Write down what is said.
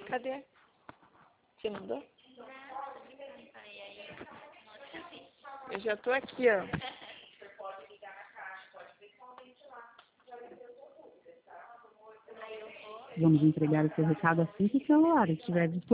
Cadê? Você mandou? Eu já tô aqui, ó. Vamos entregar o seu recado assim que o celular estiver disponível.